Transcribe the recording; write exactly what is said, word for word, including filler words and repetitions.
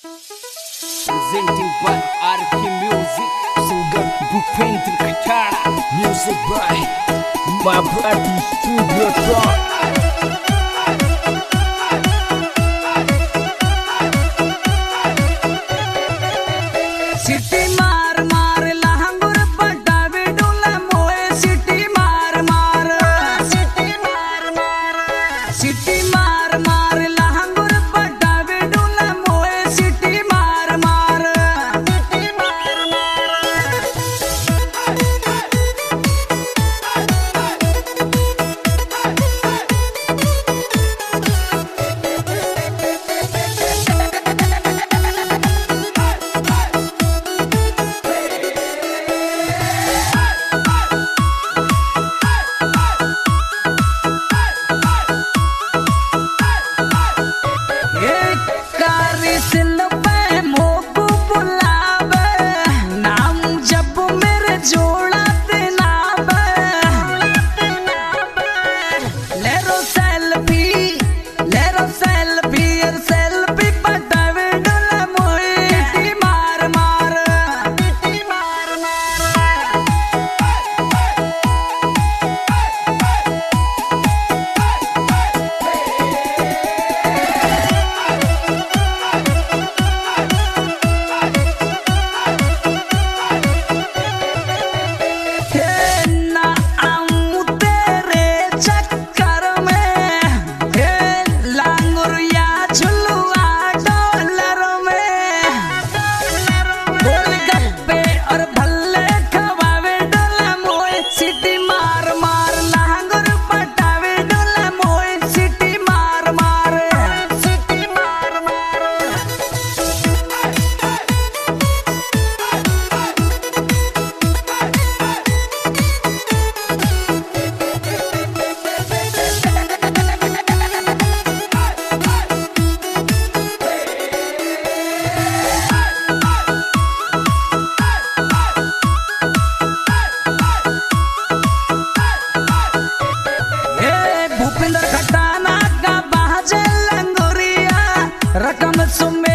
Presenting by R K Music, singer Bhupendra Khatara. Music by Mabhati Studio Talk. सिटी मार मार लहंगुर पटावे डोला मोए सिटी मार मार सिटी मार मार सिटी मार मार लहंगुर पटावे डोला मोए सिटी मार मार सिटी मार भूपेंद्र खटाना का बाजे लंगोरिया रकम सुमे